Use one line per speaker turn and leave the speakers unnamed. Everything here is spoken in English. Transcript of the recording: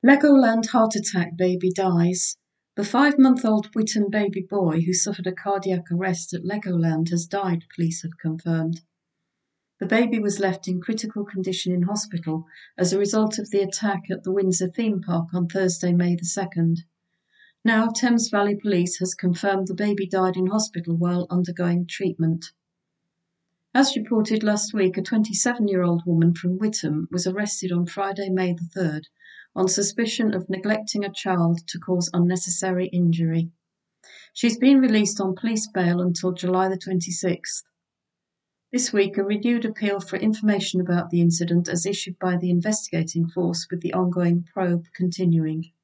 Legoland heart attack baby dies. The 5-month-old Witten baby boy who suffered a cardiac arrest at Legoland has died, police have confirmed. The baby was left in critical condition in hospital as a result of the attack at the Windsor theme park on Thursday, May the 2nd. Now, Thames Valley Police has confirmed the baby died in hospital while undergoing treatment. As reported last week, a 27-year-old woman from Witham was arrested on Friday, May the 3rd, on suspicion of neglecting a child to cause unnecessary injury. She's been released on police bail until July the 26th. This week, a renewed appeal for information about the incident is issued by the investigating force, with the ongoing probe continuing.